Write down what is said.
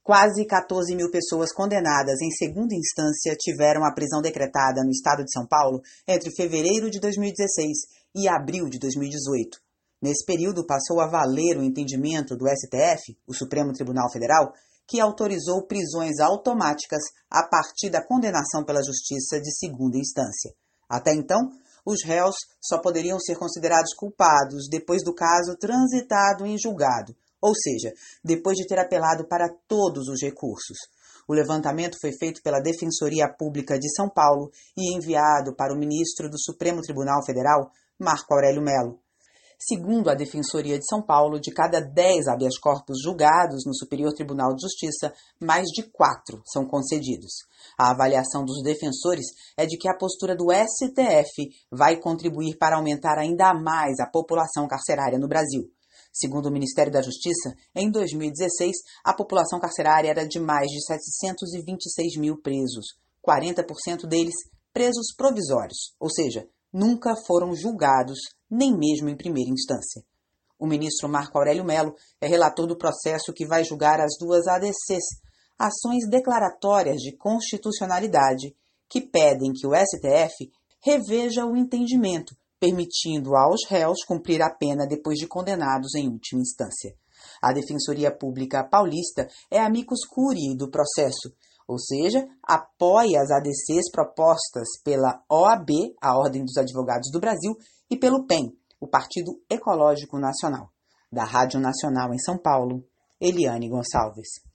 Quase 14 mil pessoas condenadas em segunda instância tiveram a prisão decretada no estado de São Paulo entre fevereiro de 2016 e abril de 2018. Nesse período, passou a valer o entendimento do STF, o Supremo Tribunal Federal, que autorizou prisões automáticas a partir da condenação pela Justiça de segunda instância. Até então, os réus só poderiam ser considerados culpados depois do caso transitado em julgado, ou seja, depois de ter apelado para todos os recursos. O levantamento foi feito pela Defensoria Pública de São Paulo e enviado para o ministro do Supremo Tribunal Federal, Marco Aurélio Mello. Segundo a Defensoria de São Paulo, de cada 10 habeas corpus julgados no Superior Tribunal de Justiça, mais de 4 são concedidos. A avaliação dos defensores é de que a postura do STF vai contribuir para aumentar ainda mais a população carcerária no Brasil. Segundo o Ministério da Justiça, em 2016, a população carcerária era de mais de 726 mil presos, 40% deles presos provisórios, ou seja, nunca foram julgados, nem mesmo em primeira instância. O ministro Marco Aurélio Mello é relator do processo que vai julgar as duas ADCs, ações declaratórias de constitucionalidade, que pedem que o STF reveja o entendimento, permitindo aos réus cumprir a pena depois de condenados em última instância. A Defensoria Pública Paulista é amicus curiae do processo, ou seja, apoia as ADCs propostas pela OAB, a Ordem dos Advogados do Brasil, e pelo PEN, o Partido Ecológico Nacional. Da Rádio Nacional em São Paulo, Eliane Gonçalves.